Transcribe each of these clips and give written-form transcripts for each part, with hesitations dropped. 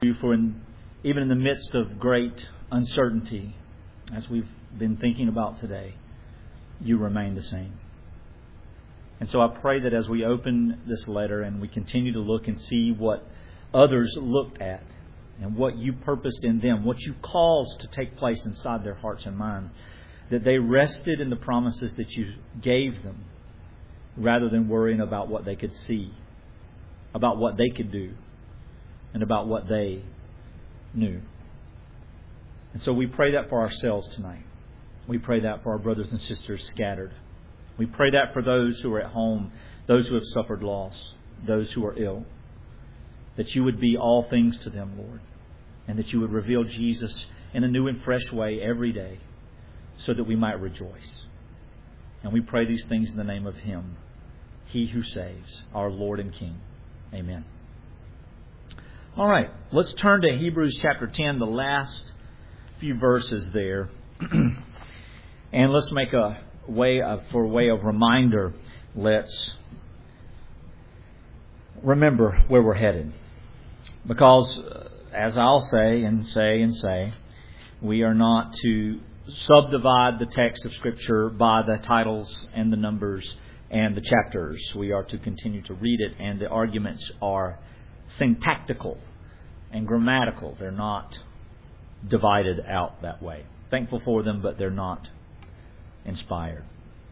you for even in the midst of great uncertainty, as we've been thinking about today, you remain the same. And so I pray that as we open this letter and we continue to look and see what others looked at and what you purposed in them, what you caused to take place inside their hearts and minds, that they rested in the promises that you gave them rather than worrying about what they could see, about what they could do, and about what they knew. And so we pray that for ourselves tonight. We pray that for our brothers and sisters scattered. We pray that for those who are at home, those who have suffered loss, those who are ill, that you would be all things to them, Lord, and that you would reveal Jesus in a new and fresh way every day so that we might rejoice. And we pray these things in the name of Him, He who saves, our Lord and King. Amen. All right, let's turn to Hebrews chapter 10, the last few verses there. And let's make for way of reminder, let's remember where we're headed. Because, as I'll say, we are not to subdivide the text of Scripture by the titles and the numbers and the chapters. We are to continue to read it, and the arguments are syntactical and grammatical. They're not divided out that way. Thankful for them, but they're not inspired.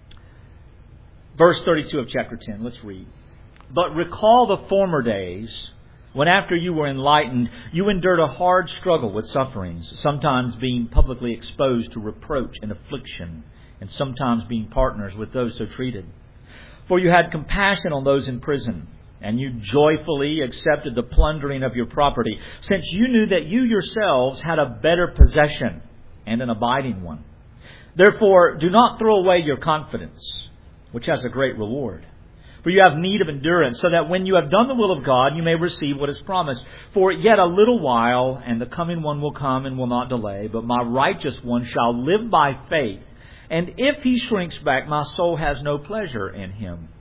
Verse 32 of chapter 10. Let's read. But recall the former days, when after you were enlightened, you endured a hard struggle with sufferings, sometimes being publicly exposed to reproach and affliction, and sometimes being partners with those so treated. For you had compassion on those in prison, and you joyfully accepted the plundering of your property, since you knew that you yourselves had a better possession and an abiding one. Therefore, do not throw away your confidence, which has a great reward. For you have need of endurance, so that when you have done the will of God, you may receive what is promised. For yet a little while, and the coming one will come and will not delay, but my righteous one shall live by faith. And if he shrinks back, my soul has no pleasure in him.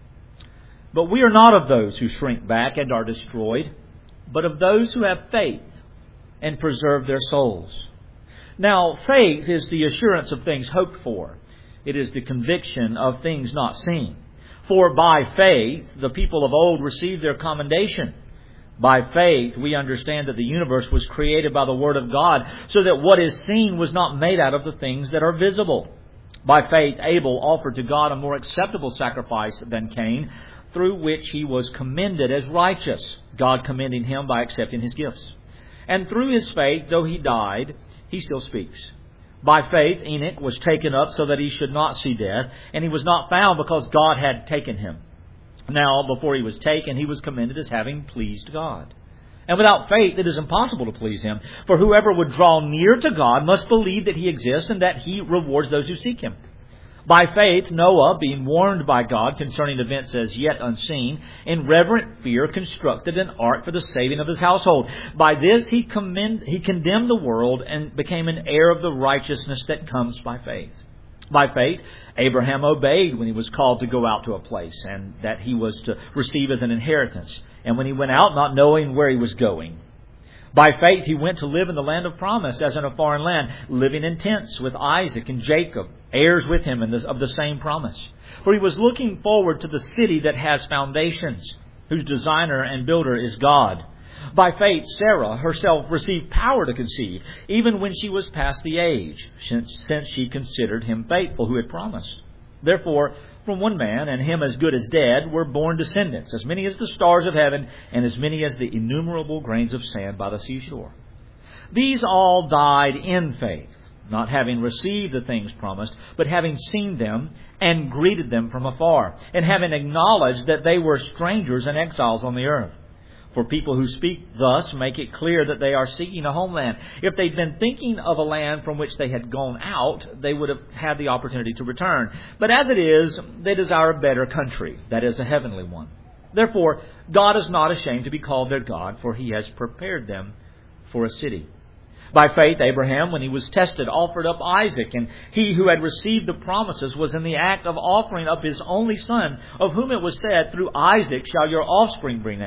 But we are not of those who shrink back and are destroyed, but of those who have faith and preserve their souls. Now, faith is the assurance of things hoped for. It is the conviction of things not seen. For by faith, the people of old received their commendation. By faith, we understand that the universe was created by the Word of God, so that what is seen was not made out of the things that are visible. By faith, Abel offered to God a more acceptable sacrifice than Cain, through which he was commended as righteous, God commending him by accepting his gifts. And through his faith, though he died, he still speaks. By faith, Enoch was taken up so that he should not see death, and he was not found because God had taken him. Now, before he was taken, he was commended as having pleased God. And without faith, it is impossible to please Him. For whoever would draw near to God must believe that He exists and that He rewards those who seek Him. By faith, Noah, being warned by God concerning events as yet unseen, in reverent fear constructed an ark for the saving of his household. By this he condemned the world and became an heir of the righteousness that comes by faith. By faith, Abraham obeyed when he was called to go out to a place, and that he was to receive as an inheritance. And when he went out, not knowing where he was going. By faith, he went to live in the land of promise, as in a foreign land, living in tents with Isaac and Jacob, heirs with him of the same promise. For he was looking forward to the city that has foundations, whose designer and builder is God. By faith, Sarah herself received power to conceive, even when she was past the age, since she considered him faithful who had promised. Therefore, from one man, and him as good as dead, were born descendants, as many as the stars of heaven, and as many as the innumerable grains of sand by the seashore. These all died in faith, not having received the things promised, but having seen them and greeted them from afar, and having acknowledged that they were strangers and exiles on the earth. For people who speak thus make it clear that they are seeking a homeland. If they'd been thinking of a land from which they had gone out, they would have had the opportunity to return. But as it is, they desire a better country, that is, a heavenly one. Therefore, God is not ashamed to be called their God, for He has prepared them for a city. By faith, Abraham, when he was tested, offered up Isaac, and he who had received the promises was in the act of offering up his only son, of whom it was said, "Through Isaac shall your offspring be named."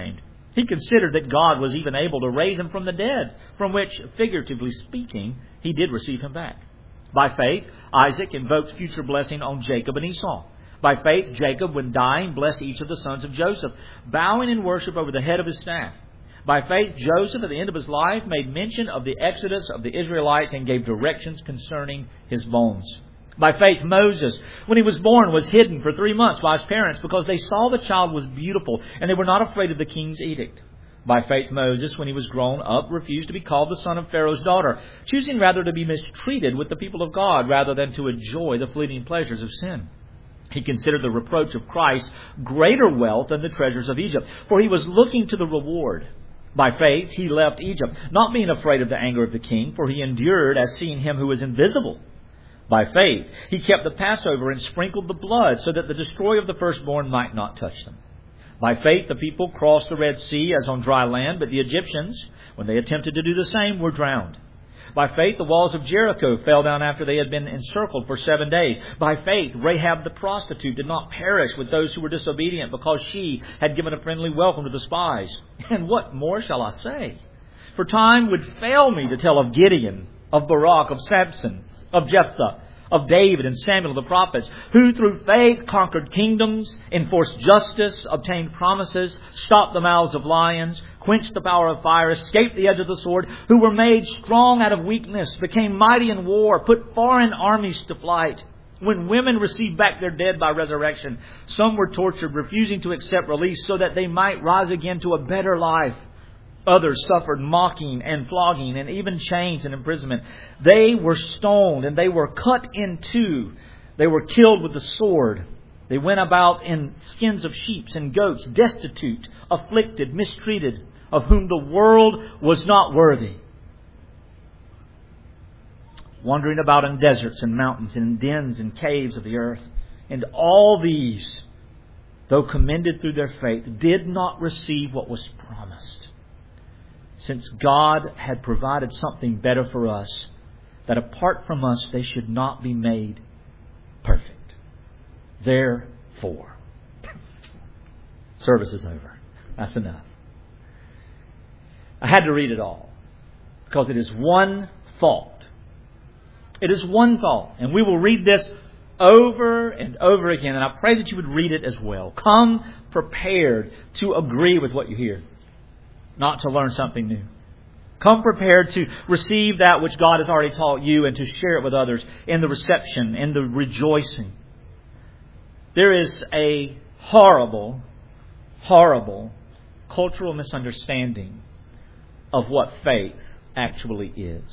He considered that God was even able to raise him from the dead, from which, figuratively speaking, he did receive him back. By faith, Isaac invoked future blessing on Jacob and Esau. By faith, Jacob, when dying, blessed each of the sons of Joseph, bowing in worship over the head of his staff. By faith, Joseph, at the end of his life, made mention of the exodus of the Israelites and gave directions concerning his bones. By faith, Moses, when he was born, was hidden for 3 months by his parents because they saw the child was beautiful and they were not afraid of the king's edict. By faith, Moses, when he was grown up, refused to be called the son of Pharaoh's daughter, choosing rather to be mistreated with the people of God rather than to enjoy the fleeting pleasures of sin. He considered the reproach of Christ greater wealth than the treasures of Egypt, for he was looking to the reward. By faith, he left Egypt, not being afraid of the anger of the king, for he endured as seeing him who is invisible. By faith, he kept the Passover and sprinkled the blood so that the destroyer of the firstborn might not touch them. By faith, the people crossed the Red Sea as on dry land, but the Egyptians, when they attempted to do the same, were drowned. By faith, the walls of Jericho fell down after they had been encircled for 7 days. By faith, Rahab the prostitute did not perish with those who were disobedient because she had given a friendly welcome to the spies. And what more shall I say? For time would fail me to tell of Gideon, of Barak, of Samson, of Jephthah, of David and Samuel the prophets, who through faith conquered kingdoms, enforced justice, obtained promises, stopped the mouths of lions, quenched the power of fire, escaped the edge of the sword, who were made strong out of weakness, became mighty in war, put foreign armies to flight. When women received back their dead by resurrection, some were tortured, refusing to accept release so that they might rise again to a better life. Others suffered mocking and flogging and even chains and imprisonment. They were stoned and they were cut in two. They were killed with the sword. They went about in skins of sheep and goats, destitute, afflicted, mistreated, of whom the world was not worthy. Wandering about in deserts and mountains and in dens and caves of the earth. And all these, though commended through their faith, did not receive what was promised, since God had provided something better for us, that apart from us they should not be made perfect. Therefore, service is over. That's enough. I had to read it all because it is one thought. It is one thought. And we will read this over and over again. And I pray that you would read it as well. Come prepared to agree with what you hear, not to learn something new. Come prepared to receive that which God has already taught you and to share it with others in the reception, in the rejoicing. There is a horrible, horrible cultural misunderstanding of what faith actually is.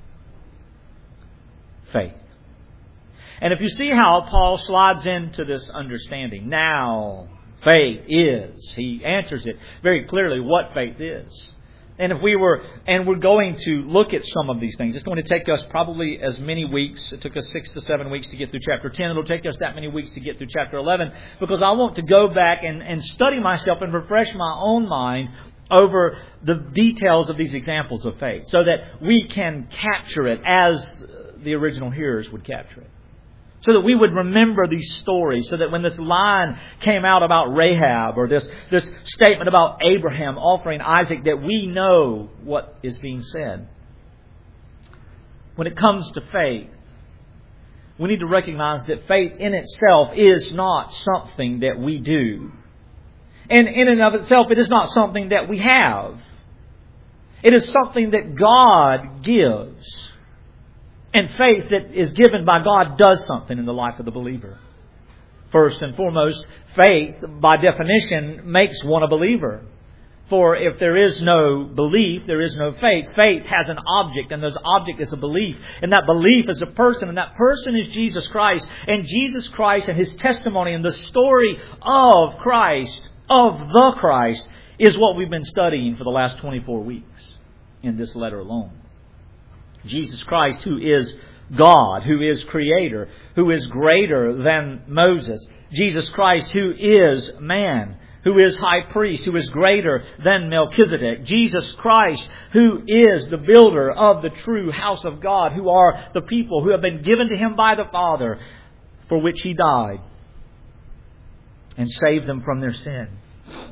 Faith. And if you see how Paul slides into this understanding, now faith is, he answers it very clearly what faith is. And we're going to look at some of these things. It's going to take us probably as many weeks. It took us 6 to 7 weeks to get through chapter 10. It'll take us that many weeks to get through chapter 11 because I want to go back and study myself and refresh my own mind over the details of these examples of faith so that we can capture it as the original hearers would capture it. So that we would remember these stories, so that when this line came out about Rahab or this statement about Abraham offering Isaac, that we know what is being said. When it comes to faith, we need to recognize that faith in itself is not something that we do. And in and of itself, it is not something that we have. It is something that God gives. And faith that is given by God does something in the life of the believer. First and foremost, faith, by definition, makes one a believer. For if there is no belief, there is no faith. Faith has an object, and this object is a belief. And that belief is a person, and that person is Jesus Christ. And Jesus Christ and His testimony and the story of Christ, of the Christ, is what we've been studying for the last 24 weeks in this letter alone. Jesus Christ, who is God, who is Creator, who is greater than Moses. Jesus Christ, who is man, who is High Priest, who is greater than Melchizedek. Jesus Christ, who is the builder of the true house of God, who are the people who have been given to Him by the Father, for which He died and saved them from their sin.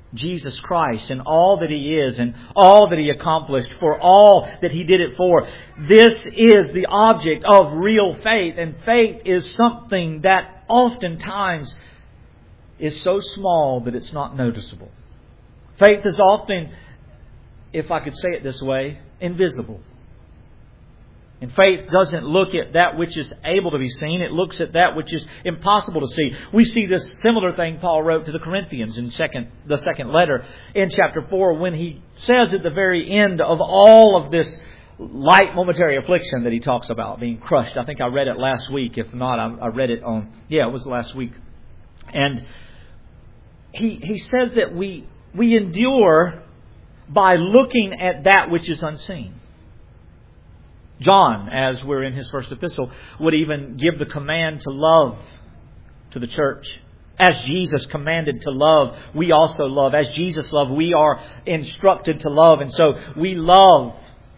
Jesus Christ and all that He is and all that He accomplished, for all that He did it for. This is the object of real faith. And faith is something that oftentimes is so small that it's not noticeable. Faith is often, if I could say it this way, invisible. And faith doesn't look at that which is able to be seen. It looks at that which is impossible to see. We see this similar thing Paul wrote to the Corinthians in the second letter in chapter 4, when he says at the very end of all of this light momentary affliction that he talks about being crushed. I think I read it last week. If not, I read it it was last week. And he says that we endure by looking at that which is unseen. John, as we're in his first epistle, would even give the command to love to the church. As Jesus commanded to love, we also love. As Jesus loved, we are instructed to love. And so we love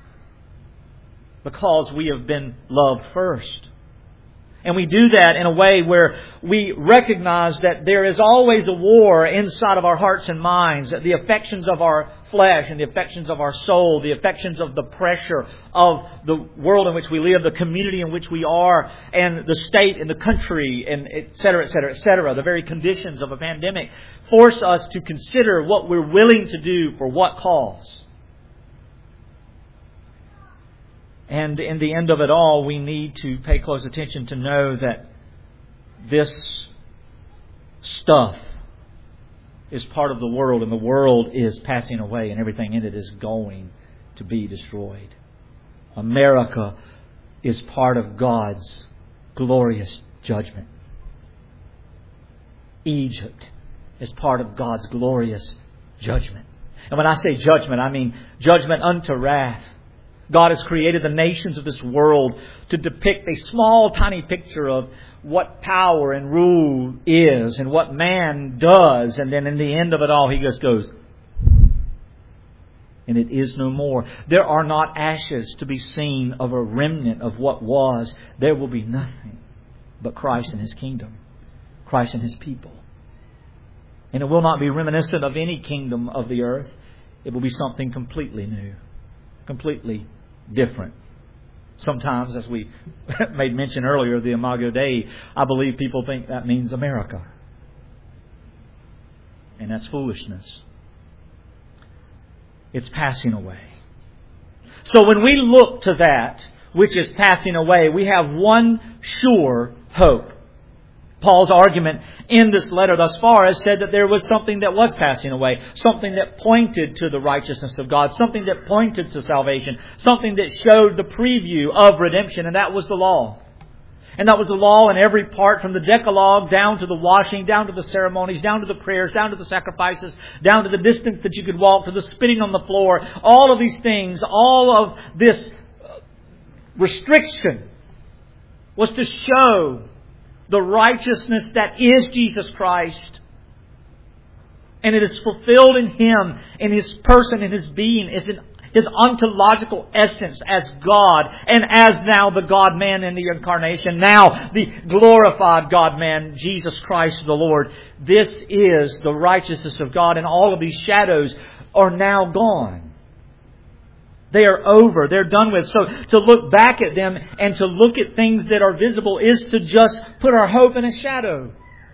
because we have been loved first. And we do that in a way where we recognize that there is always a war inside of our hearts and minds. The affections of our flesh and the affections of our soul, the affections of the pressure of the world in which we live, the community in which we are, and the state and the country, and et cetera, et cetera, et cetera. The very conditions of a pandemic force us to consider what we're willing to do for what cause. And in the end of it all, we need to pay close attention to know that this stuff is part of the world, and the world is passing away, and everything in it is going to be destroyed. America is part of God's glorious judgment. Egypt is part of God's glorious judgment. And when I say judgment, I mean judgment unto wrath. God has created the nations of this world to depict a small, tiny picture of what power and rule is and what man does. And then in the end of it all, He just goes, and it is no more. There are not ashes to be seen of a remnant of what was. There will be nothing but Christ and His kingdom, Christ and His people. And it will not be reminiscent of any kingdom of the earth. It will be something completely new, completely different. Sometimes, as we made mention earlier of the Imago Dei, I believe people think that means America. And that's foolishness. It's passing away. So when we look to that which is passing away, we have one sure hope. Paul's argument in this letter thus far has said that there was something that was passing away, something that pointed to the righteousness of God, something that pointed to salvation, something that showed the preview of redemption, and that was the law. And that was the law in every part, from the Decalogue down to the washing, down to the ceremonies, down to the prayers, down to the sacrifices, down to the distance that you could walk, to the spitting on the floor. All of these things, all of this restriction was to show the righteousness that is Jesus Christ. And it is fulfilled in Him, in His person, in His being, His ontological essence as God, and as now the God-man in the incarnation, now the glorified God-man, Jesus Christ the Lord. This is the righteousness of God, and all of these shadows are now gone. They are over. They're done with. So to look back at them and to look at things that are visible is to just put our hope in a shadow.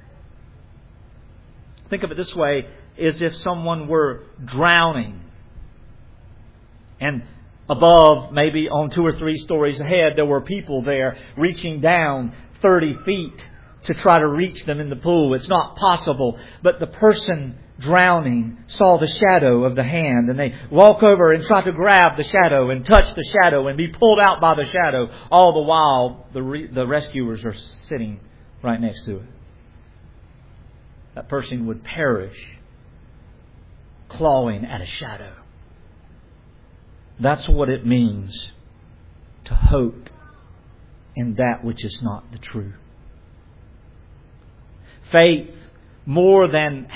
Think of it this way, as if someone were drowning. And above, maybe on 2 or 3 stories ahead, there were people there reaching down 30 feet to try to reach them in the pool. It's not possible. But the person drowning saw the shadow of the hand, and they walk over and try to grab the shadow and touch the shadow and be pulled out by the shadow. All the while, the rescuers are sitting right next to it. That person would perish clawing at a shadow. That's what it means to hope in that which is not the truth. Faith, more than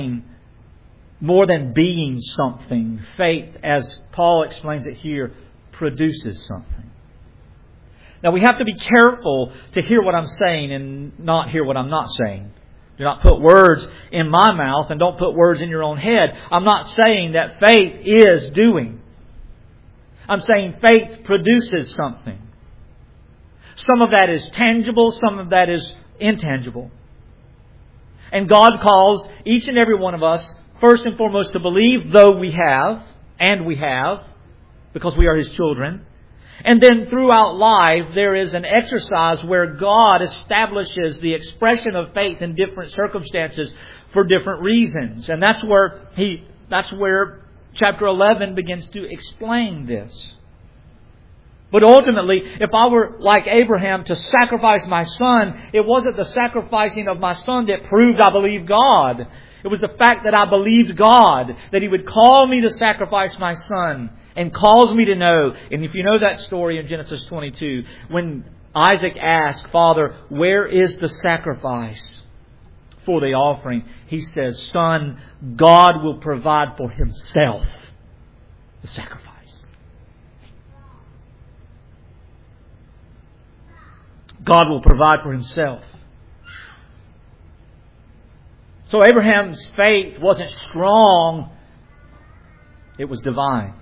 being something, faith, as Paul explains it here, produces something. Now we have to be careful to hear what I'm saying and not hear what I'm not saying. Do not put words in my mouth and don't put words in your own head. I'm not saying that faith is doing. I'm saying faith produces something. Some of that is tangible, some of that is intangible. And God calls each and every one of us, first and foremost, to believe, though we have, because we are His children. And then throughout life, there is an exercise where God establishes the expression of faith in different circumstances for different reasons. And that's where chapter 11 begins to explain this. But ultimately, if I were like Abraham to sacrifice my son, it wasn't the sacrificing of my son that proved I believed God. It was the fact that I believed God, that He would call me to sacrifice my son and cause me to know. And if you know that story in Genesis 22, when Isaac asked, Father, where is the sacrifice for the offering? He says, Son, God will provide for Himself the sacrifice. God will provide for Himself. So Abraham's faith wasn't strong. It was divine.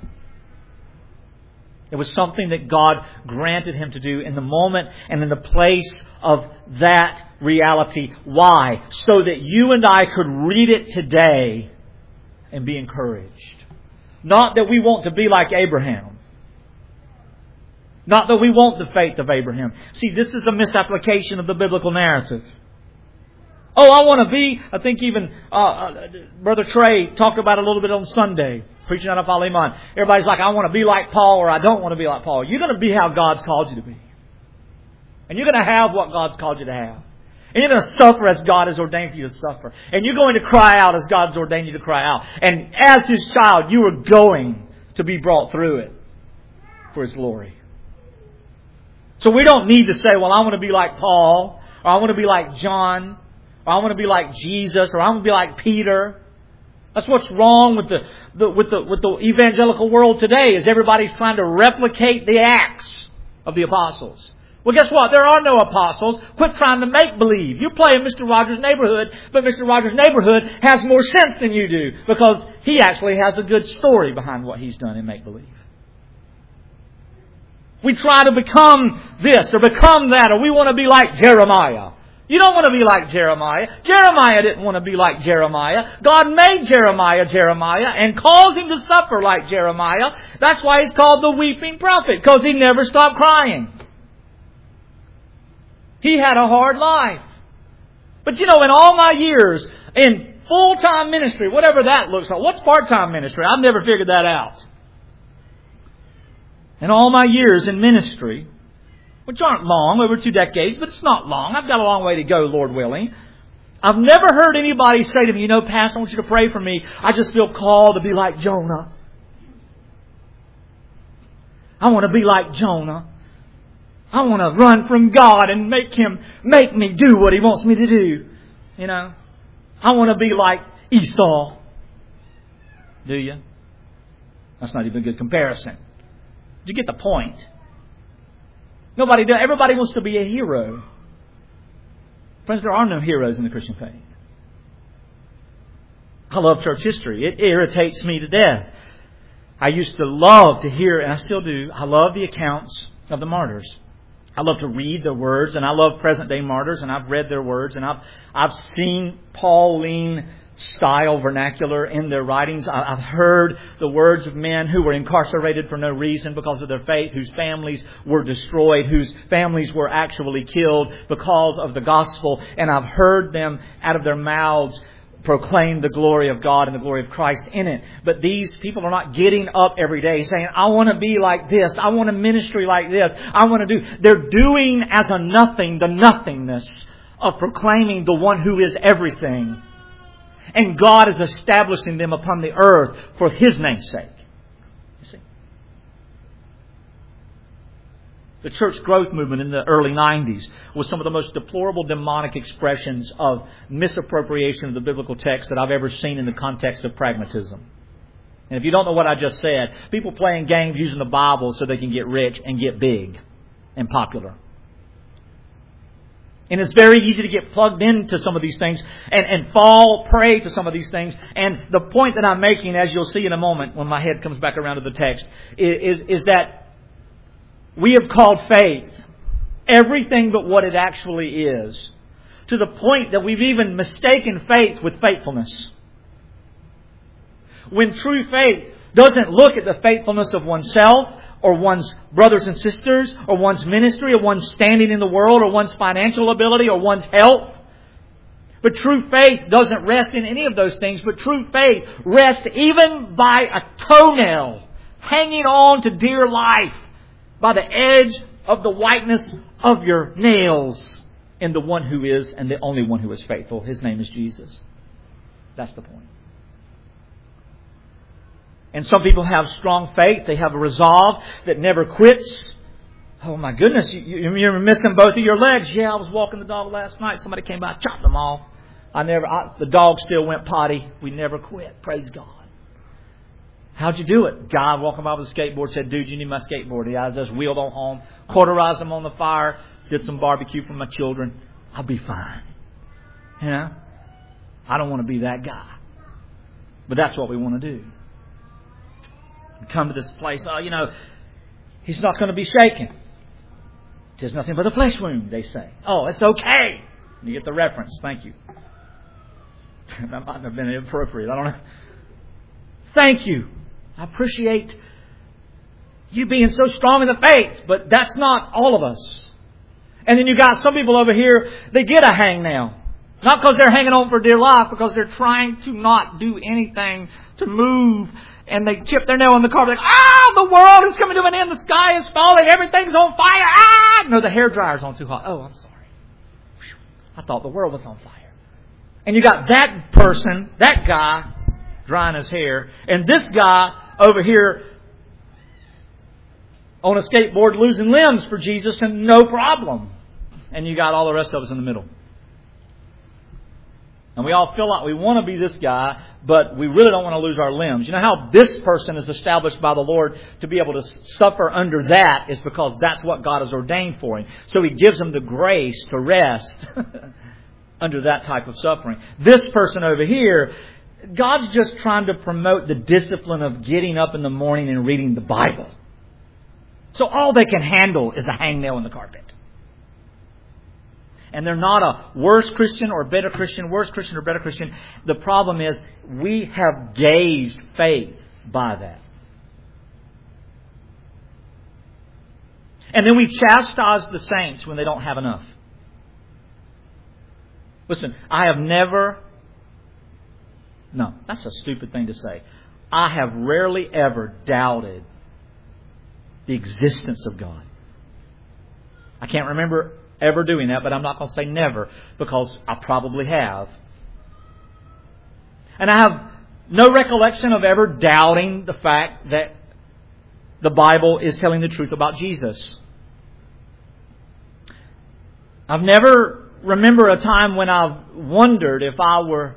It was something that God granted him to do in the moment and in the place of that reality. Why? So that you and I could read it today and be encouraged. Not that we want to be like Abraham. Not that we want the faith of Abraham. See, this is a misapplication of the biblical narrative. Oh, I want to be, I think even Brother Trey talked about it a little bit on Sunday, preaching out of Philemon. Everybody's like, I want to be like Paul, or I don't want to be like Paul. You're going to be how God's called you to be. And you're going to have what God's called you to have. And you're going to suffer as God has ordained for you to suffer. And you're going to cry out as God's ordained you to cry out. And as His child, you are going to be brought through it for His glory. So we don't need to say, well, I want to be like Paul, or I want to be like John, or I want to be like Jesus, or I want to be like Peter. That's what's wrong with the evangelical world today, is everybody's trying to replicate the acts of the apostles. Well, guess what? There are no apostles. Quit trying to make believe. You play in Mr. Rogers' Neighborhood, but Mr. Rogers' Neighborhood has more sense than you do, because he actually has a good story behind what he's done in make believe. We try to become this or become that, or we want to be like Jeremiah. You don't want to be like Jeremiah. Jeremiah didn't want to be like Jeremiah. God made Jeremiah and caused him to suffer like Jeremiah. That's why he's called the weeping prophet, because he never stopped crying. He had a hard life. But in all my years in full-time ministry, whatever that looks like, what's part-time ministry? I've never figured that out. In all my years in ministry, which aren't long, over 2 decades, but it's not long. I've got a long way to go, Lord willing. I've never heard anybody say to me, Pastor, I want you to pray for me. I just feel called to be like Jonah. I want to be like Jonah. I want to run from God and make me do what He wants me to do. I want to be like Esau. Do you? That's not even a good comparison. Did you get the point? Nobody does. Everybody wants to be a hero. Friends, there are no heroes in the Christian faith. I love church history. It irritates me to death. I used to love to hear, and I still do, I love the accounts of the martyrs. I love to read their words, and I love present-day martyrs, and I've read their words, and I've seen Pauline style vernacular in their writings. I've heard the words of men who were incarcerated for no reason because of their faith, whose families were destroyed, whose families were actually killed because of the gospel. And I've heard them out of their mouths proclaim the glory of God and the glory of Christ in it. But these people are not getting up every day saying, I want to be like this. I want a ministry like this. I want to do. They're doing as a nothing, the nothingness of proclaiming the one who is everything. And God is establishing them upon the earth for His name's sake. You see? The church growth movement in the early 90s was some of the most deplorable demonic expressions of misappropriation of the biblical text that I've ever seen in the context of pragmatism. And if you don't know what I just said, people playing games using the Bible so they can get rich and get big and popular. And it's very easy to get plugged into some of these things and fall prey to some of these things. And the point that I'm making, as you'll see in a moment when my head comes back around to the text, is that we have called faith everything but what it actually is. To the point that we've even mistaken faith with faithfulness. When true faith doesn't look at the faithfulness of oneself, or one's brothers and sisters, or one's ministry, or one's standing in the world, or one's financial ability, or one's health. But true faith doesn't rest in any of those things, but true faith rests even by a toenail, hanging on to dear life, by the edge of the whiteness of your nails, in the one who is, and the only one who is faithful. His name is Jesus. That's the point. And some people have strong faith. They have a resolve that never quits. Oh my goodness, you're missing both of your legs. Yeah, I was walking the dog last night. Somebody came by, chopped them off. The dog still went potty. We never quit. Praise God. How'd you do it? Guy walking by with a skateboard said, dude, you need my skateboard. I just wheeled on home, cauterized them on the fire, did some barbecue for my children. I'll be fine. You know? I don't want to be that guy. But that's what we want to do. Come to this place, he's not going to be shaken. 'Tis nothing but a flesh wound, they say. Oh, it's okay. You get the reference. Thank you. That might have been inappropriate. I don't know. Thank you. I appreciate you being so strong in the faith, but that's not all of us. And then you got some people over here, they get a hangnail. Not because they're hanging on for dear life, because they're trying to not do anything to move. And they chip their nail in the carpet. Like, the world is coming to an end. The sky is falling. Everything's on fire. No, the hairdryer's on too hot. Oh, I'm sorry. I thought the world was on fire. And you got that person, that guy, drying his hair. And this guy over here on a skateboard losing limbs for Jesus and no problem. And you got all the rest of us in the middle. And we all feel like we want to be this guy, but we really don't want to lose our limbs. You know how this person is established by the Lord to be able to suffer under that is because that's what God has ordained for him. So He gives him the grace to rest under that type of suffering. This person over here, God's just trying to promote the discipline of getting up in the morning and reading the Bible. So all they can handle is a hangnail in the carpet. And they're not a worse Christian or better Christian, worse Christian or better Christian. The problem is we have gauged faith by that. And then we chastise the saints when they don't have enough. Listen, no, that's a stupid thing to say. I have rarely ever doubted the existence of God. I can't remember ever doing that, but I'm not going to say never, because I probably have. And I have no recollection of ever doubting the fact that the Bible is telling the truth about Jesus. I've never remember a time when I've wondered if I were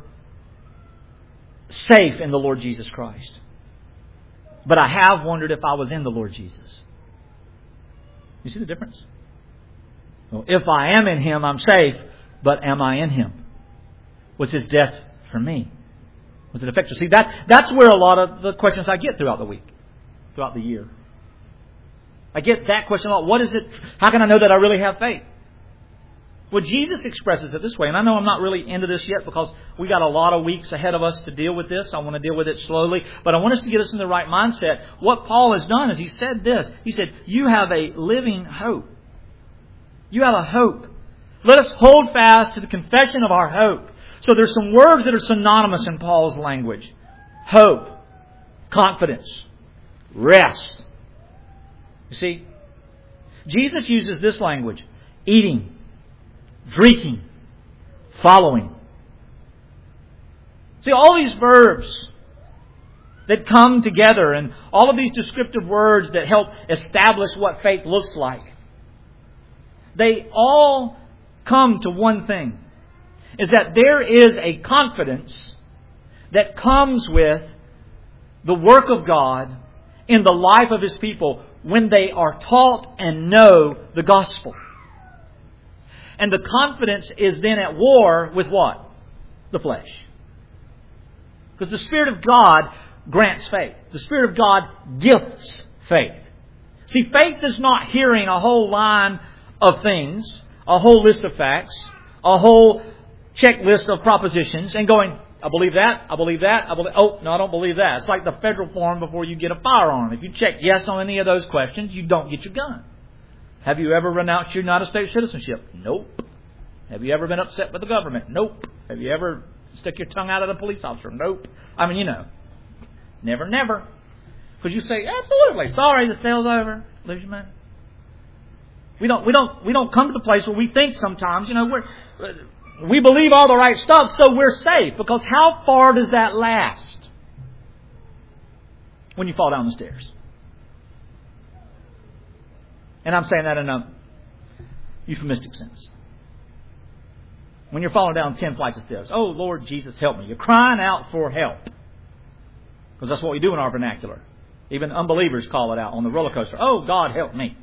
safe in the Lord Jesus Christ. But I have wondered if I was in the Lord Jesus. You see the difference? Well, if I am in Him, I'm safe. But am I in Him? Was His death for me? Was it effective? See, that's where a lot of the questions I get throughout the week, throughout the year. I get that question a lot. What is it? How can I know that I really have faith? Well, Jesus expresses it this way, and I know I'm not really into this yet because we got a lot of weeks ahead of us to deal with this. I want to deal with it slowly, but I want us to get us in the right mindset. What Paul has done is he said this. He said, you have a living hope. You have a hope. Let us hold fast to the confession of our hope. So there's some words that are synonymous in Paul's language. Hope, confidence, rest. You see, Jesus uses this language. Eating, drinking, following. See, all these verbs that come together and all of these descriptive words that help establish what faith looks like, they all come to one thing. Is that there is a confidence that comes with the work of God in the life of His people when they are taught and know the gospel. And the confidence is then at war with what? The flesh. Because the Spirit of God grants faith. The Spirit of God gifts faith. See, faith is not hearing a whole line of things, a whole list of facts, a whole checklist of propositions, and going, I believe that, I believe that, oh, no, I don't believe that. It's like the federal form before you get a firearm. If you check yes on any of those questions, you don't get your gun. Have you ever renounced your United States citizenship? Nope. Have you ever been upset with the government? Nope. Have you ever stuck your tongue out at a police officer? Nope. I mean, never, never. Because you say, absolutely, sorry, the sale's over. Lose your money. We don't come to the place where we think sometimes, we believe all the right stuff, so we're safe. Because how far does that last when you fall down the stairs? And I'm saying that in a euphemistic sense. When you're falling down 10 flights of stairs, oh, Lord Jesus, help me. You're crying out for help. Because that's what we do in our vernacular. Even unbelievers call it out on the roller coaster. Oh, God, help me.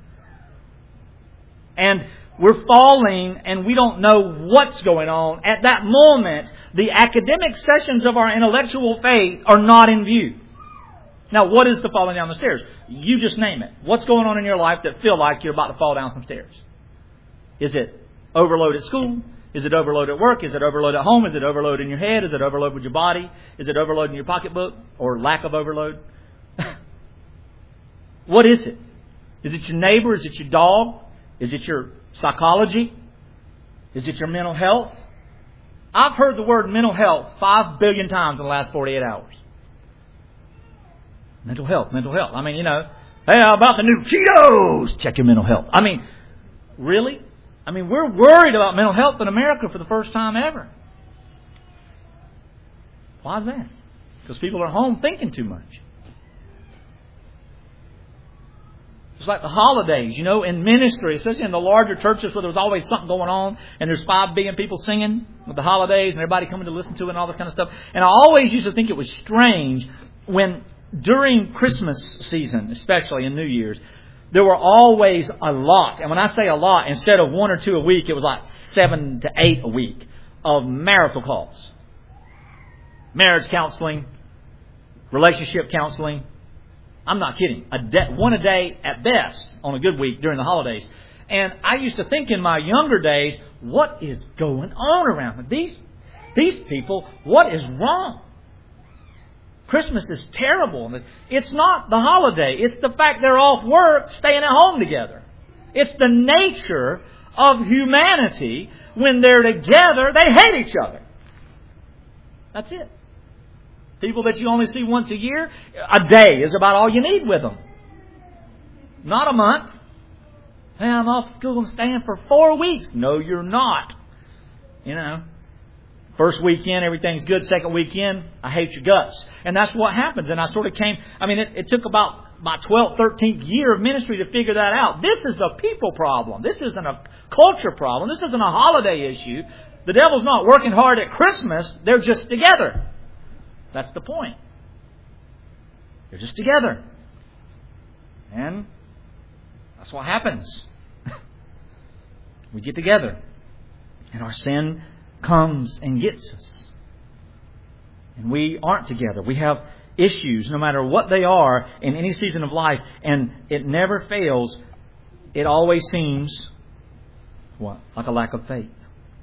And we're falling and we don't know what's going on. At that moment, the academic sessions of our intellectual faith are not in view. Now, what is the falling down the stairs? You just name it. What's going on in your life that feel like you're about to fall down some stairs? Is it overload at school? Is it overload at work? Is it overload at home? Is it overload in your head? Is it overload with your body? Is it overload in your pocketbook? Or lack of overload? What is it? Is it your neighbor? Is it your dog? Is it your psychology? Is it your mental health? I've heard the word mental health 5 billion times in the last 48 hours. Mental health, mental health. I mean, hey, how about the new Cheetos? Check your mental health. I mean, really? I mean, we're worried about mental health in America for the first time ever. Why is that? Because people are home thinking too much. It's like the holidays, in ministry, especially in the larger churches where there's always something going on and there's 5 billion people singing with the holidays and everybody coming to listen to it and all this kind of stuff. And I always used to think it was strange when during Christmas season, especially in New Year's, there were always a lot. And when I say a lot, instead of 1 or 2 a week, it was like 7 to 8 a week of marital calls. Marriage counseling, relationship counseling. I'm not kidding. One a day at best on a good week during the holidays. And I used to think in my younger days, what is going on around me? These people, what is wrong? Christmas is terrible. It's not the holiday. It's the fact they're off work, staying at home together. It's the nature of humanity. When they're together, they hate each other. That's it. People that you only see once a year, a day is about all you need with them. Not a month. Hey, I'm off school and staying for 4 weeks. No, you're not. First weekend, everything's good. Second weekend, I hate your guts. And that's what happens. And I sort of it took about my 12th, 13th year of ministry to figure that out. This is a people problem. This isn't a culture problem. This isn't a holiday issue. The devil's not working hard at Christmas. They're just together. That's the point. They're just together. And that's what happens. We get together. And our sin comes and gets us. And we aren't together. We have issues, no matter what they are, in any season of life. And it never fails. It always seems, like a lack of faith.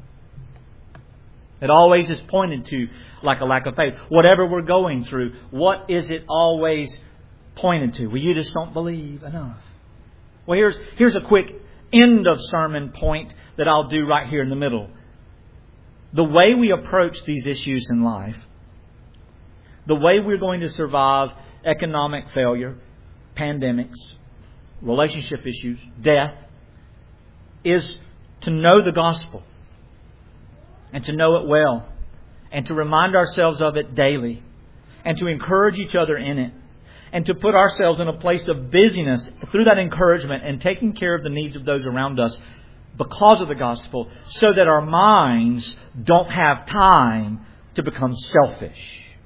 It always is pointed to like a lack of faith. Whatever we're going through, what is it always pointed to? Well, you just don't believe enough. Well, here's a quick end of sermon point that I'll do right here in the middle. The way we approach these issues in life, the way we're going to survive economic failure, pandemics, relationship issues, death, is to know the gospel. And to know it well. And to remind ourselves of it daily. And to encourage each other in it. And to put ourselves in a place of busyness through that encouragement and taking care of the needs of those around us because of the gospel, so that our minds don't have time to become selfish.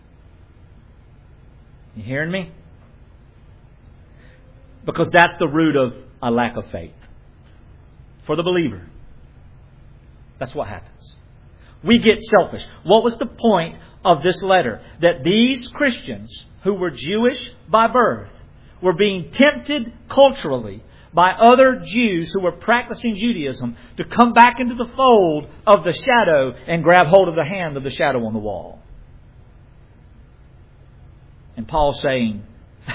You hearing me? Because that's the root of a lack of faith. For the believer. That's what happens. We get selfish. What was the point of this letter? That these Christians who were Jewish by birth were being tempted culturally by other Jews who were practicing Judaism to come back into the fold of the shadow and grab hold of the hand of the shadow on the wall. And Paul's saying,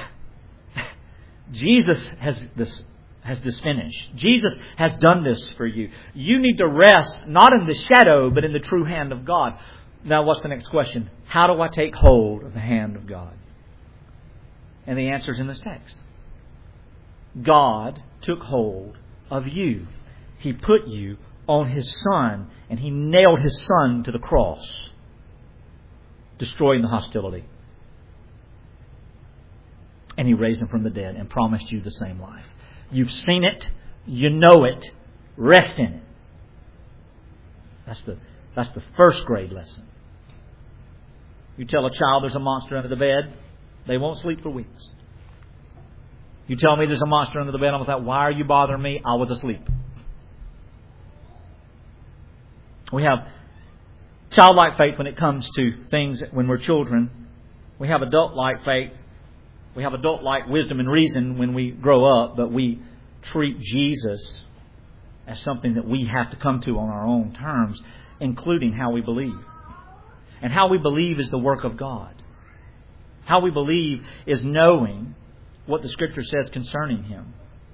Jesus has this finished. Jesus has done this for you. You need to rest not in the shadow, but in the true hand of God. Now, what's the next question? How do I take hold of the hand of God? And the answer is in this text. God took hold of you. He put you on His Son, and He nailed His Son to the cross, destroying the hostility. And He raised Him from the dead and promised you the same life. You've seen it. You know it. Rest in it. That's the first grade lesson. You tell a child there's a monster under the bed, they won't sleep for weeks. You tell me there's a monster under the bed, I'm like, why are you bothering me? I was asleep. We have childlike faith when it comes to things when we're children. We have adult-like faith. We have adult-like wisdom and reason when we grow up, but we treat Jesus as something that we have to come to on our own terms, including how we believe. And how we believe is the work of God. How we believe is knowing what the Scripture says concerning Him.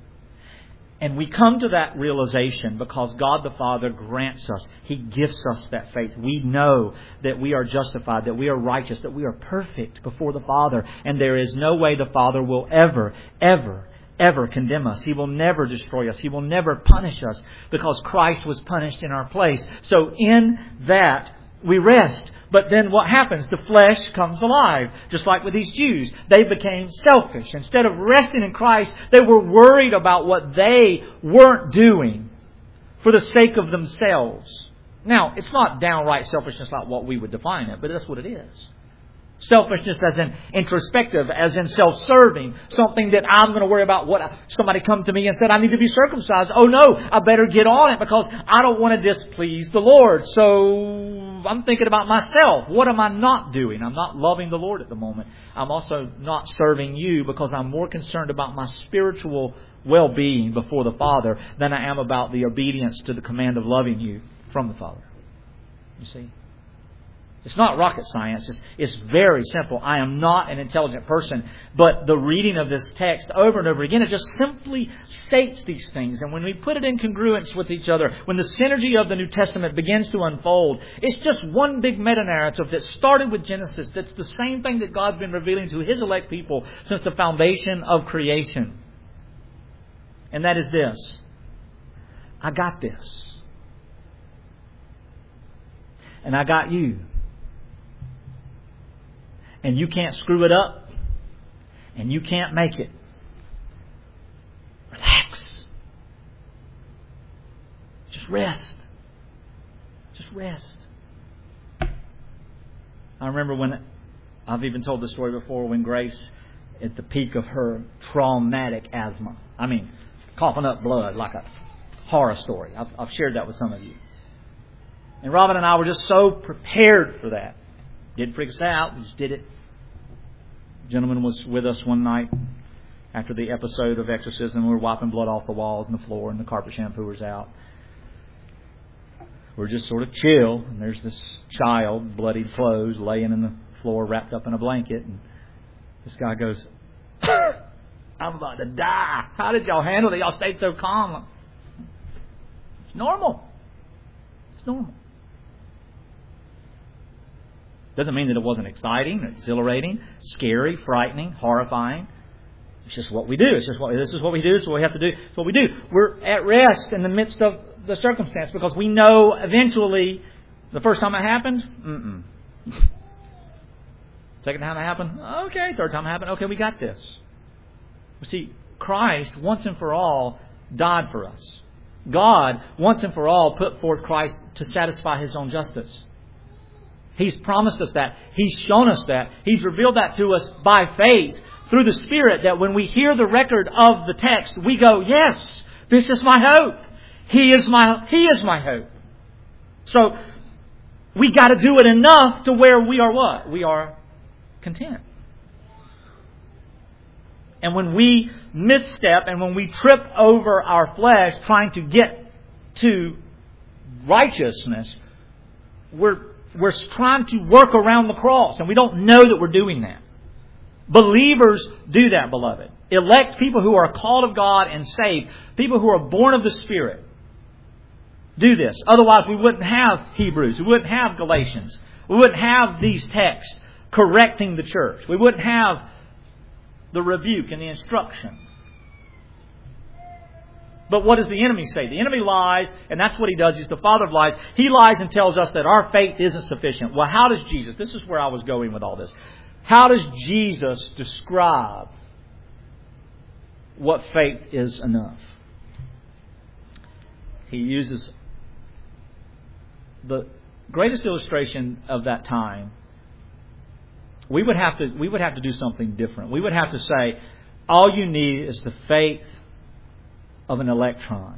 And we come to that realization because God the Father grants us. He gives us that faith. We know that we are justified, that we are righteous, that we are perfect before the Father. And there is no way the Father will ever condemn us. He will never destroy us. He will never punish us because Christ was punished in our place. So in that we rest. But then what happens? The flesh comes alive. Just like with these Jews. They became selfish. Instead of resting in Christ, they were worried about what they weren't doing for the sake of themselves. Now, it's not downright selfishness like what we would define it, but that's what it is. Selfishness as in introspective, as in self-serving. Something that I'm going to worry about what somebody come to me and said, I need to be circumcised. Oh no, I better get on it because I don't want to displease the Lord. So I'm thinking about myself. What am I not doing? I'm not loving the Lord at the moment. I'm also not serving you because I'm more concerned about my spiritual well-being before the Father than I am about the obedience to the command of loving you from the Father. You see? It's not rocket science. It's very simple. I am not an intelligent person. But the reading of this text over and over again, it just simply states these things. And when we put it in congruence with each other, when the synergy of the New Testament begins to unfold, it's just one big meta-narrative that started with Genesis. That's the same thing that God's been revealing to His elect people since the foundation of creation. And that is this. I got this. And I got you. And you can't screw it up. And you can't make it. Relax. Just rest. Just rest. I remember when, I've even told this story before, when Grace, at the peak of her traumatic asthma, I mean, coughing up blood like a horror story. I've shared that with some of you. And Robin and I were just so prepared for that. Didn't freak us out. We just did it. A gentleman was with us one night after the episode of exorcism. We were wiping blood off the walls and the floor, and the carpet shampooer's out. We're just sort of chill, and there's this child, bloodied clothes, laying in the floor, wrapped up in a blanket. And this guy goes, "I'm about to die. How did y'all handle it? Y'all stayed so calm." It's normal. It's normal. Doesn't mean that it wasn't exciting, exhilarating, scary, frightening, horrifying. It's just what we do. This is what we do. This is what we have to do. It's what we do. We're at rest in the midst of the circumstance because we know eventually the first time it happened, second time it happened, okay. Third time it happened, okay, we got this. You see, Christ, once and for all, died for us. God, once and for all, put forth Christ to satisfy His own justice. He's promised us that. He's shown us that. He's revealed that to us by faith through the Spirit, that when we hear the record of the text, we go, yes, this is my hope. He is my hope. So we got to do it enough to where we are what? We are content. And when we misstep and when we trip over our flesh trying to get to righteousness, we're trying to work around the cross, and we don't know that we're doing that. Believers do that, beloved. Elect people who are called of God and saved, people who are born of the Spirit, do this. Otherwise, we wouldn't have Hebrews. We wouldn't have Galatians. We wouldn't have these texts correcting the church. We wouldn't have the rebuke and the instruction. But what does the enemy say? The enemy lies, and that's what he does. He's the father of lies. He lies and tells us that our faith isn't sufficient. Well, how does Jesus, this is where I was going with all this. How does Jesus describe what faith is enough? He uses the greatest illustration of that time. We would have to do something different. We would have to say, all you need is the faith of an electron.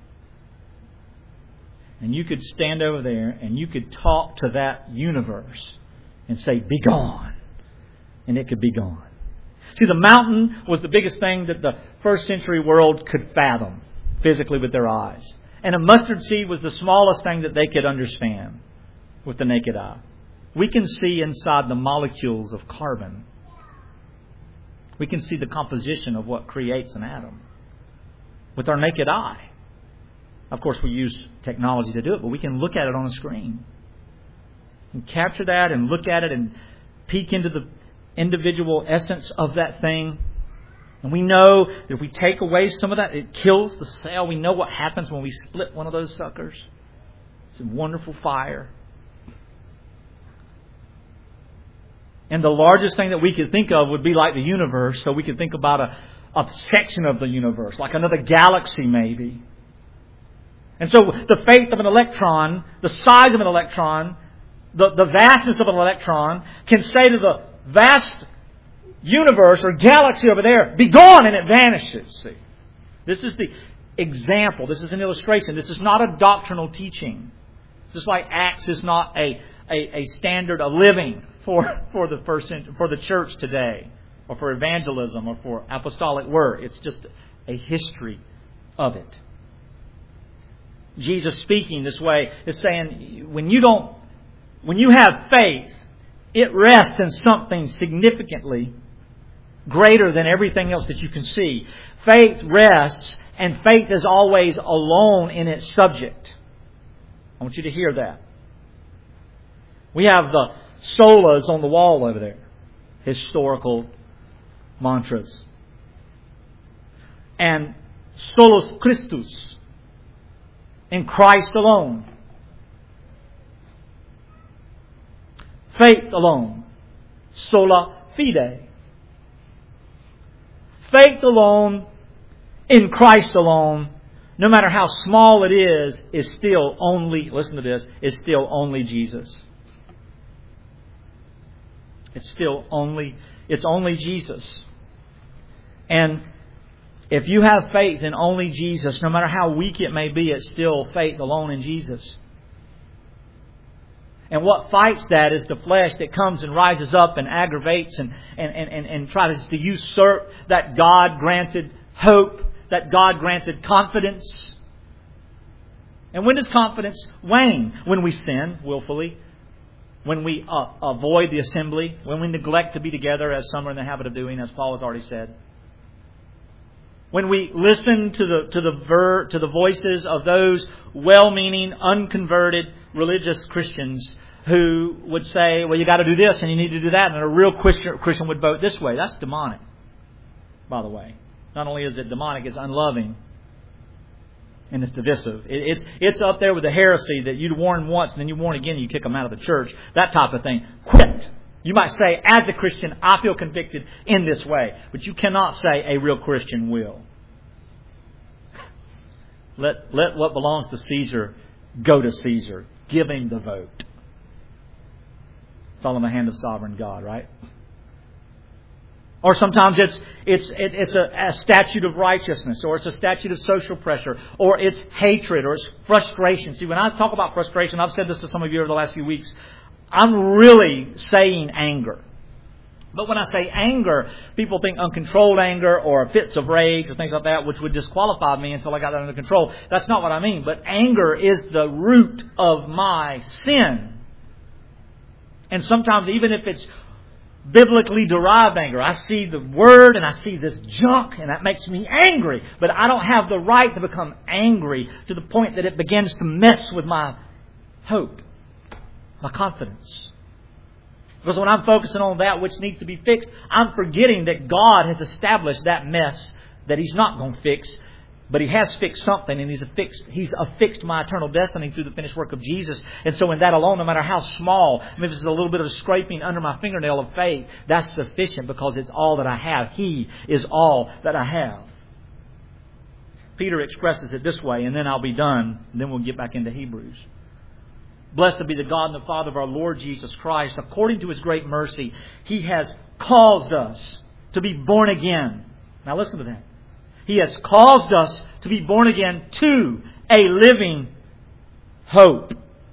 And you could stand over there and you could talk to that universe and say, be gone. And it could be gone. See, the mountain was the biggest thing that the first century world could fathom physically with their eyes. And a mustard seed was the smallest thing that they could understand with the naked eye. We can see inside the molecules of carbon. We can see the composition of what creates an atom with our naked eye. Of course, we use technology to do it, but we can look at it on a screen and capture that and look at it and peek into the individual essence of that thing. And we know that if we take away some of that, it kills the cell. We know what happens when we split one of those suckers. It's a wonderful fire. And the largest thing that we could think of would be like the universe. So we could think about a section of the universe, like another galaxy maybe. And so the faith of an electron, the size of an electron, the vastness of an electron can say to the vast universe or galaxy over there, be gone, and it vanishes. See, this is the example. This is an illustration. This is not a doctrinal teaching. Just like Acts is not a standard of living for the church today, or for evangelism, or for apostolic work. It's just a history of it. Jesus speaking this way is saying, when you have faith, it rests in something significantly greater than everything else that you can see. Faith rests, and faith is always alone in its subject. I want you to hear that. We have the solas on the wall over there. Historical mantras. And solus Christus. In Christ alone. Faith alone. Sola fide. Faith alone, in Christ alone, no matter how small it is still only, listen to this, is still only Jesus. It's only Jesus. And if you have faith in only Jesus, no matter how weak it may be, it's still faith alone in Jesus. And what fights that is the flesh that comes and rises up and aggravates and tries to usurp that God-granted hope, that God-granted confidence. And when does confidence wane? When we sin willfully, when we avoid the assembly, when we neglect to be together, as some are in the habit of doing, as Paul has already said. When we listen to the voices of those well-meaning, unconverted religious Christians who would say, well, you got to do this and you need to do that. And a real Christian would vote this way. That's demonic, by the way. Not only is it demonic, it's unloving. And it's divisive. It's up there with the heresy that you'd warn once and then you warn again and you kick them out of the church. That type of thing. Quit. You might say, as a Christian, I feel convicted in this way. But you cannot say a real Christian will. Let what belongs to Caesar go to Caesar. Give him the vote. It's all in the hand of sovereign God, right? Or sometimes it's a statute of righteousness, or it's a statute of social pressure, or it's hatred, or it's frustration. See, when I talk about frustration, I've said this to some of you over the last few weeks, I'm really saying anger. But when I say anger, people think uncontrolled anger or fits of rage or things like that, which would disqualify me until I got that under control. That's not what I mean. But anger is the root of my sin. And sometimes even if it's biblically derived anger, I see the word and I see this junk and that makes me angry. But I don't have the right to become angry to the point that it begins to mess with my hope, my confidence. Because when I'm focusing on that which needs to be fixed, I'm forgetting that God has established that mess that He's not going to fix. But He has fixed something, and He's affixed my eternal destiny through the finished work of Jesus. And so in that alone, no matter how small, maybe it's a little bit of a scraping under my fingernail of faith, that's sufficient because it's all that I have. He is all that I have. Peter expresses it this way, and then I'll be done, and then we'll get back into Hebrews. Blessed be the God and the Father of our Lord Jesus Christ. According to His great mercy, He has caused us to be born again. Now listen to that. He has caused us to be born again to a living hope.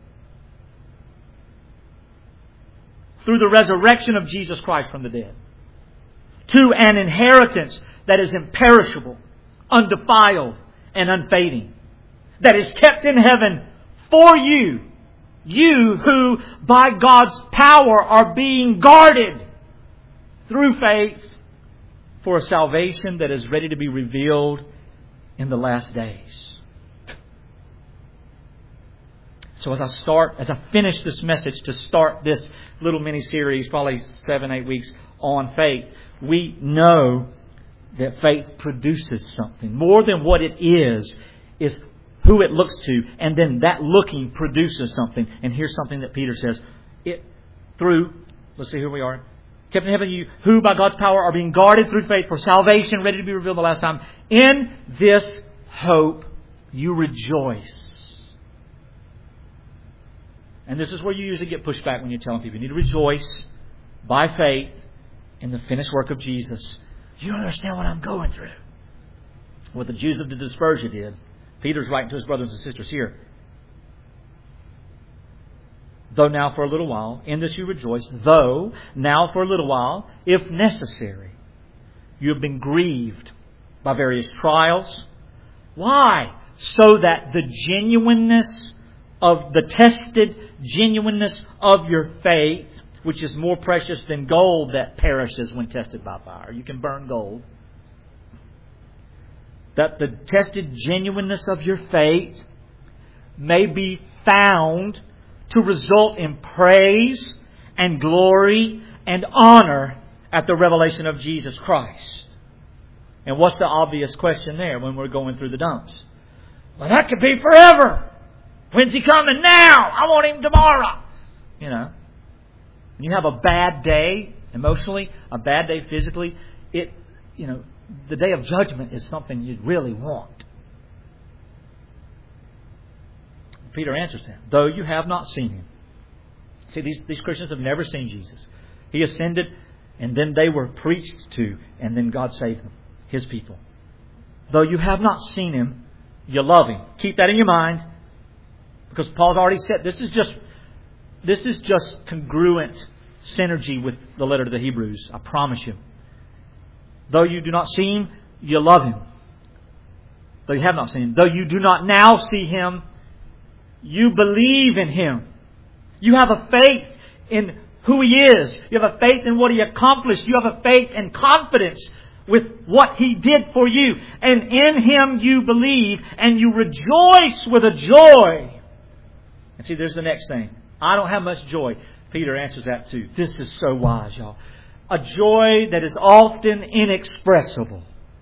Through the resurrection of Jesus Christ from the dead. To an inheritance that is imperishable, undefiled, and unfading. That is kept in heaven for you. You who, by God's power, are being guarded through faith for a salvation that is ready to be revealed in the last days. So as I finish this message to start this little mini-series, probably 7-8 weeks on faith, we know that faith produces something. More than what it is who it looks to, and then that looking produces something. And here's something that Peter says. Let's see who we are. Kept in heaven, you who by God's power are being guarded through faith for salvation, ready to be revealed the last time. In this hope you rejoice. And this is where you usually get pushback when you're telling people. You need to rejoice by faith in the finished work of Jesus. You don't understand what I'm going through. What the Jews of the dispersion did. Peter's writing to his brothers and sisters here. Though now for a little while, in this you rejoice, though now for a little while, if necessary, you have been grieved by various trials. Why? So that the tested genuineness of your faith, which is more precious than gold that perishes when tested by fire. You can burn gold. That the tested genuineness of your faith may be found to result in praise and glory and honor at the revelation of Jesus Christ. And what's the obvious question there when we're going through the dumps? Well, that could be forever. When's He coming? Now! I want Him tomorrow. You know. When you have a bad day emotionally, a bad day physically, the day of judgment is something you really want. Peter answers that. Though you have not seen Him. See, these Christians have never seen Jesus. He ascended, and then they were preached to, and then God saved them, His people. Though you have not seen Him, you love Him. Keep that in your mind. Because Paul's already said this is just congruent synergy with the letter to the Hebrews. I promise you. Though you do not see Him, you love Him. Though you have not seen Him. Though you do not now see Him, you believe in Him. You have a faith in who He is. You have a faith in what He accomplished. You have a faith and confidence with what He did for you. And in Him you believe and you rejoice with a joy. And see, there's the next thing. I don't have much joy. Peter answers that too. This is so wise, y'all. A joy that is often inexpressible.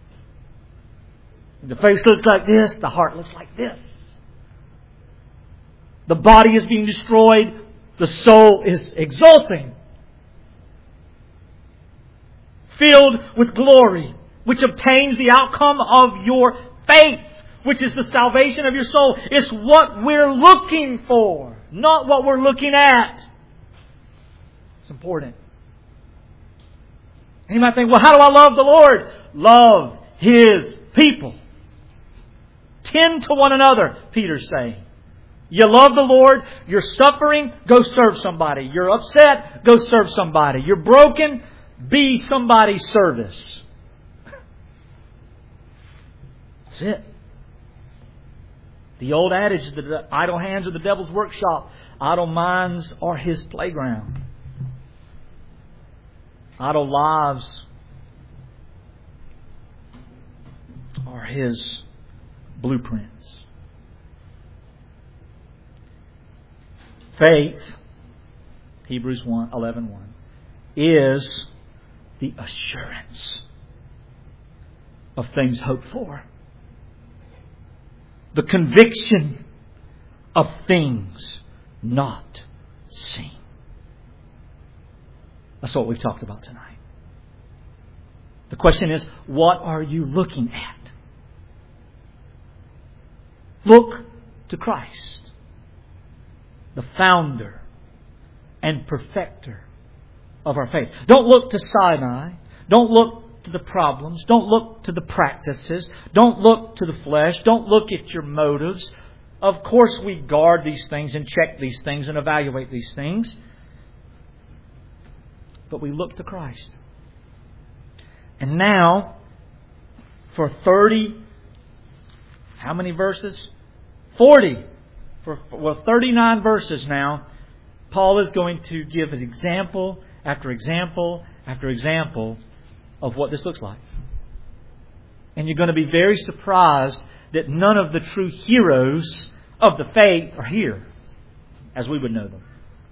The face looks like this. The heart looks like this. The body is being destroyed. The soul is exulting. Filled with glory, which obtains the outcome of your faith, which is the salvation of your soul. It's what we're looking for, not what we're looking at. It's important. And you might think, well, how do I love the Lord? Love His people. Tend to one another, Peter's saying. You love the Lord, you're suffering, go serve somebody. You're upset, go serve somebody. You're broken, be somebody's service. That's it. The old adage, the idle hands are the devil's workshop. Idle minds are his playground. Idle lives are his blueprints. Faith, Hebrews 11:1, is the assurance of things hoped for. The conviction of things not seen. That's what we've talked about tonight. The question is, what are you looking at? Look to Christ, the founder and perfecter of our faith. Don't look to Sinai. Don't look to the problems. Don't look to the practices. Don't look to the flesh. Don't look at your motives. Of course we guard these things and check these things and evaluate these things. But we look to Christ. And now, for 30, how many verses? 40. For 39 verses now, Paul is going to give an example after example after example of what this looks like. And you're going to be very surprised that none of the true heroes of the faith are here, as we would know them.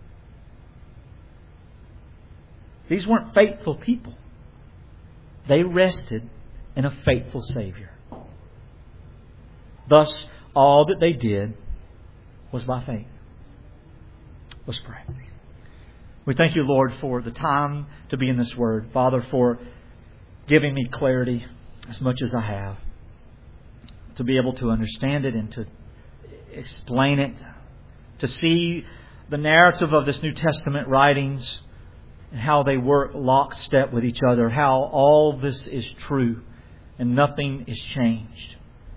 These weren't faithful people. They rested in a faithful Savior. Thus, all that they did was by faith. Let's pray. We thank you, Lord, for the time to be in this Word. Father, for giving me clarity as much as I have, to be able to understand it and to explain it, to see the narrative of this New Testament writings and how they work lockstep with each other, how all this is true and nothing is changed.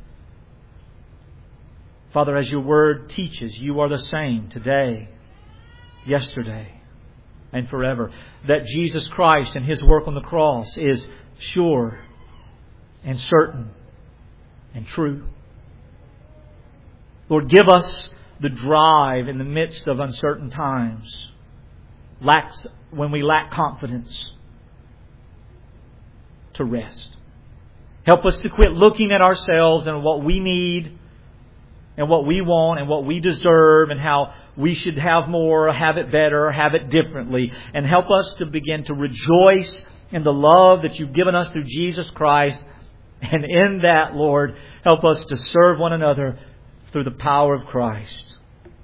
Father, as your Word teaches, you are the same today, yesterday, and forever. That Jesus Christ and His work on the cross is sure and certain and true. Lord, give us the drive in the midst of uncertain times, when we lack confidence, to rest. Help us to quit looking at ourselves and what we need and what we want and what we deserve and how we should have more, have it better, have it differently. And help us to begin to rejoice in the love that you've given us through Jesus Christ. And in that, Lord, help us to serve one another through the power of Christ.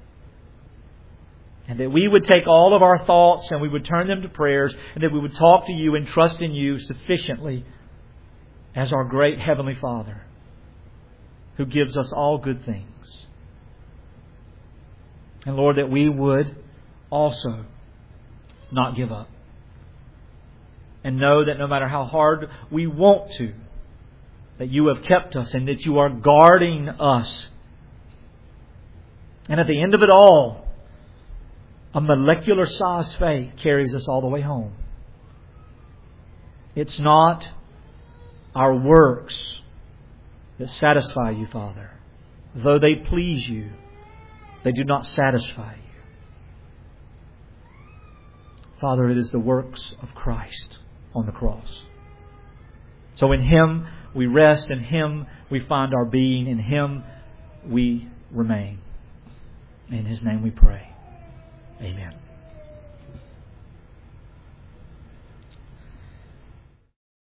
And that we would take all of our thoughts and we would turn them to prayers, and that we would talk to you and trust in you sufficiently as our great Heavenly Father, who gives us all good things. And Lord, that we would also not give up. And know that no matter how hard we want to, that you have kept us and that you are guarding us. And at the end of it all, a molecular-sized faith carries us all the way home. It's not our works that satisfy you, Father. Though they please you, they do not satisfy you. Father, it is the works of Christ on the cross. So in Him we rest, in Him we find our being, in Him we remain. In His name we pray. Amen.